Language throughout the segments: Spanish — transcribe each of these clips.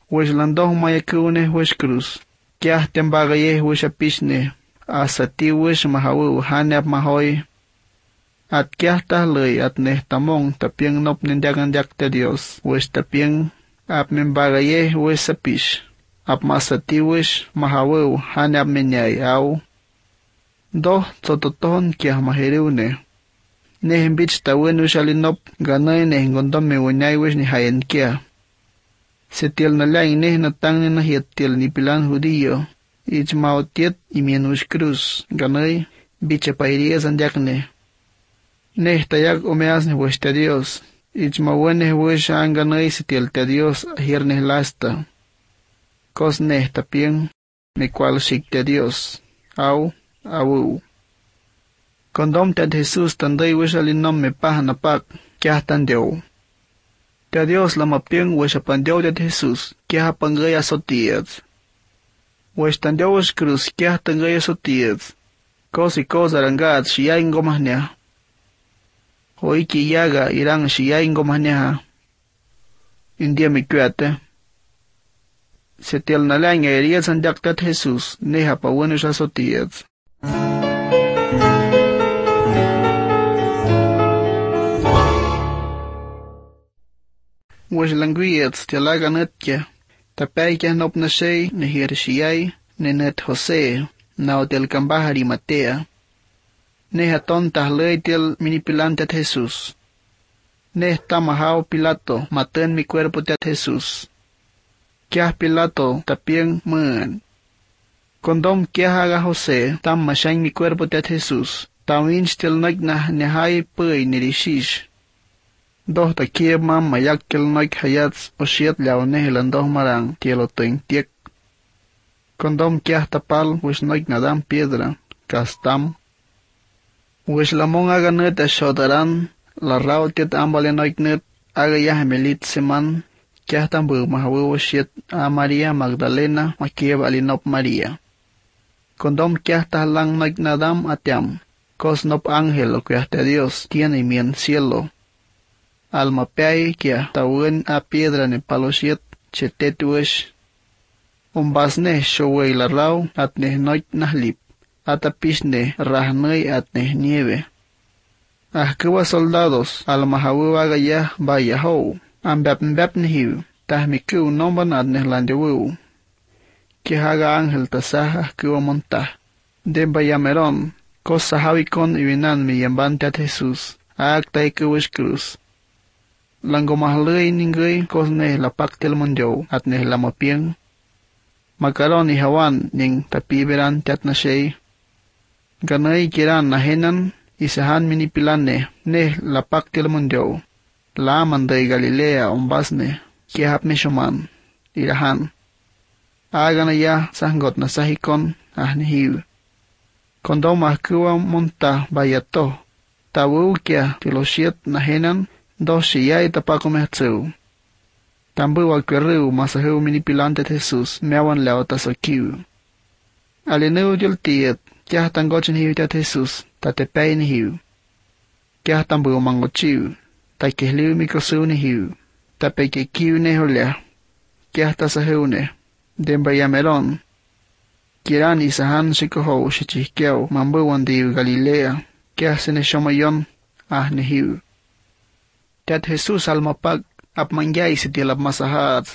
Wish landoh mayakune wish cruz. Kiah tembagaye wish apishne. Asati wish mahawu hanap mahoy. At kiah tahlay at nehtamong tapiang nop nindagandak te Dios. Wish tapiang ap membagaye wish apish. Ap masati wish mahawu hanap menyay au. Doh tototon kiah mahiriune. Nehimbich tawin wish alinop ganay nehingondom me wanyay wish ni hayan kia. Setiel na lang natang na hiyatil ni pilan judío. Ich maotiet imien wish cruz ganay bicha pairías andiakne. Tayak umeas ne wish te Dios. Ich mawene wish ang ganay setiel te Dios ahirne lasta. Kos tapien me cual shik te Dios. Au, awu. Kondom te Jesús tanday wish alinom me pah napak kiah tandeo. Te Dios lamapien wish apandeo te Jesús kiah pangay asotiet. Wish tandeo wish cruz kiah tangay asotiet. Kos y kos arangat shiyay ngomahnya. Hoiki yaga irang shiyay ngomahnya. India mi kuate. Setiel na lang eriya sandak te Jesús neha pa wish asotiet. Wish languiets tialaga netke, tapayka nop na shay, ne hirshiyay, ne net Jose, nao del kambahari Matea. Ne haton tahlay til minipilante at Jesus. Ne tamahaw Pilato, maten mi cuerpo te at Jesus. Kiah Pilato tapien man. Kondom kiah haga Jose, tam masyang mi cuerpo te at Jesus. Tawin stil nagna nehay pay nirishish. Doh takieb mam mayak kel noik hayats o siet liaone helandoh marang tielo toing tiek. Kondom kiah tapal wish noik nadam piedra, kastam. Wish lamong aga net ashodaran, la raul tiet ambale noik net, aga yah melit seman, kiah tambu mahawu siet a Maria Magdalena makieb alinop Maria. Kondom kiah tahlang noik nadam atiam, kos nop angel o kiah te Dios tiene mien cielo. Alma pay kia tawin a piedra ne palosiet chetetuesh. Umbasne showey la raw at ne noit nahlip. At apisne rahnay at ne nieve. Ahkewa soldados almahawu agaya bayaho. Ambep nihiw. Tahmikiw nomban at ne landewu. Kihaga angel tasah ahkewa montah. De bayameron. Kos sahawikon ibinan mi yambante at Jesus. Aktay kewish cruz. Langgo mahalay ninggay kos ne lapak tel mondyo at ne lamapien. Magkaroon ni hawan ning tapiberan tiat na siyay. Ganay kiran nahenan isahan minipilan ne lapak tel mondyo. Laman day Galilea umbas ne kihap ne shuman irahan. Aga na ya sanggot na sahikon nihiw. Kondom ahkuwa monta bayato. Tawu kia tilosiet nahenan. Dos shiyay tapakomehtsew. Tambu alquerreu masahew minipilante Jesus meawan leo tasokiw. Alineu diol tiet, kiah tangochin hiw tat Jesus, tatepay ni hiw. Kiah tambu mangochiw, takihliw mikrosew ni hiw, tapekikiw ne holea. Kiah tasahew ne, dembayameron. Kiran isahan shikohow shichihkew mambuwan diw Galilea, kiah sineshomayon ni hiw. Tat Jesus almapag ap mangyay si tilab masahat.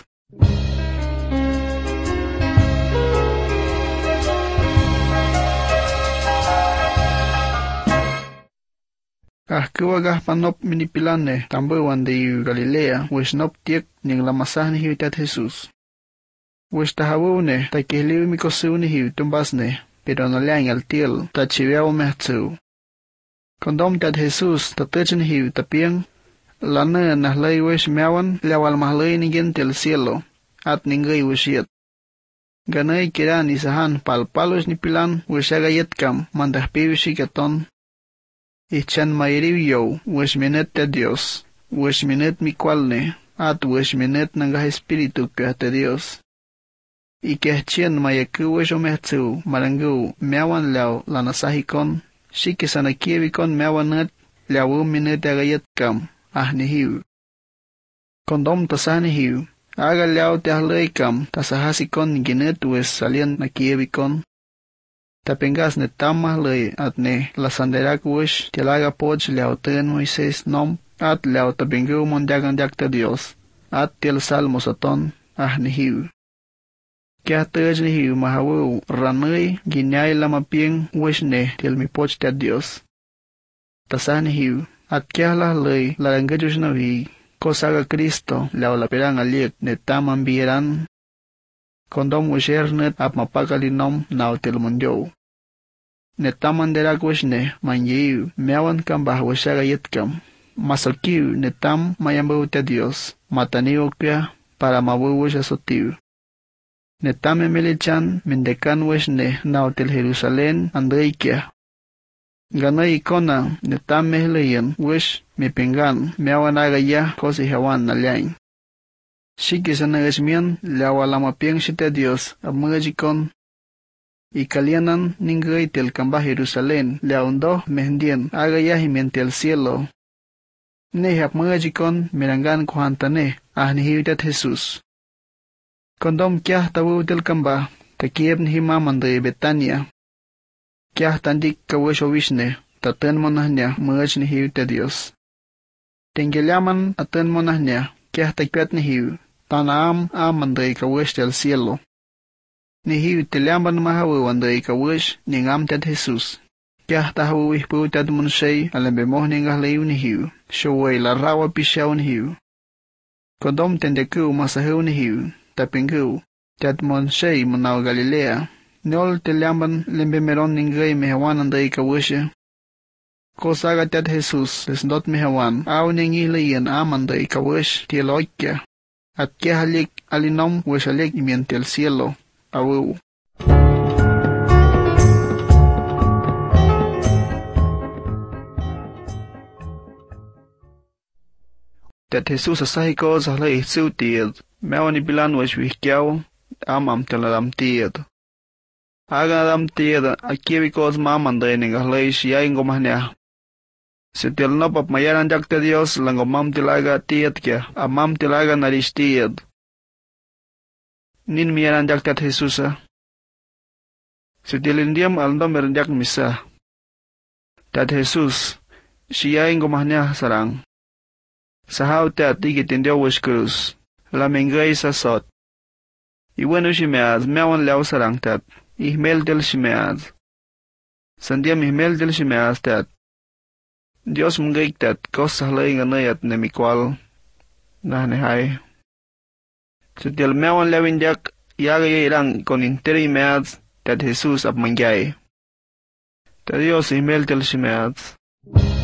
Kiwagah panop minipilane tambuwan di Galilea wish nop tiek ning lamasah ni hiw tat Jesus. Wish tahawu ne takihliw mikosew ni hiw tumbas ne pero nalang al til tachiwew mehtsew. Kondom tat Jesus tatech ni hiw tapiang lana nahlay wish meawan lawal mahlay nigin til cielo at ningay wishyet. Ganay kiran isahan palpalos ni pilan wish agayet kam mandahpi wishikaton. Ichan mayriw yow wish minet te Dios, wish minet mikwalne at wish minet nangah espiritu kah te Dios. Ikehchien mayaku wish omehtsew marangu meawan law lanasahikon, shikisanakiewikon meawan net lawu minet agayet kam. Nihiw. Kondom tasah nihiw, Aga liao te leikam tasahasikon ginit wes salien na kiebikon. Tapengas ne tamah lei at ne la sanderak wish tilaga poch liao ten Moises nom at liao tabengu mondiagan diakta Dios at til salmos aton nihiu. Kya tej nihiu mahawu ranui ginyai lama pieng wish ne til mi poch te Dios. Tasah nihiu at kya la lei la langajush na vi kosaga Cristo liao la perang aliek ne tamam bieran. Kondom wishernet ap mapakalinom nao til mundio. Ne taman derak wishne manyiu meawan kam bah wishaga yitkam. Masakiu ne tam mayambau te Dios, mataniu kya para mawu wisha sotiu. Ne tam emelichan mindekan wishne nao til Jerusalén andreikia. Ganay ikona ne tam mehleyen wish mi pingan meawan agaya kosi hewan nalyain. Shiki sa nagasmian liawa lama piang shite Dios amagajikon. Ikalianan ningay til kamba Jerusalén liaundo mehendien agaya himientel cielo. Nehap magajikon mirangan kuhantane nihiutat Jesus. Kondom kyah tawu til kamba takieb nihimamanday Betania. Kyah tandik kawesho wishne taten monahnya magaj nihiutat Dios. Tengelaman aten monahnya kyah takpet nihiu. Tanaam amanday kawish del cielo. Nihiu tilamban mahawu anday kawish ningam ted Jesus. Kyah tahawu ihpu ted munshay alambemoh ningah layu nihiu. Shaway la rawa pishaw nihiu. Kodom tendeku masahu nihiu. Tapingu. Ted munshay munaw Galilea. Nol tilamban limbemeron ningay mehawan anday kawish. Kosaga ted Jesus lesndot mehawan aw ningi layan amanday kawish tielokya. At kya halik alinom weshalik imiente el cielo, awu. Tet Jesus asahiko sahla ihsu tied, mewan ibilan wesh wihkiaw, amam teladam tied. Aga adam tied, akiebikos mamanday ningahlay siya ingomahnya. Setil nopap mayaran jakte Dios lango mam tilaga tiet kya, amam tilaga narish tiet. Nin miyaran jakte Jesusa. Setil indiam aldo merenjak misa. Tat Jesus, siya ingomahnya sarang. Sahaw tat igitindio wish cruz, la mengay sa sot. Iwenu shimeaz, meawan liaw sarang tat, ihmel del shimeaz. Sandiam ihmel del shimeaz tat. Dios mengiktat kos sahlay nganayat nemikwal nahnehay. Setil meawan lewinjak yagay irang kon interi meaz tat Jesus ap mangyay. Ta Dios ihmel tel shimeaz.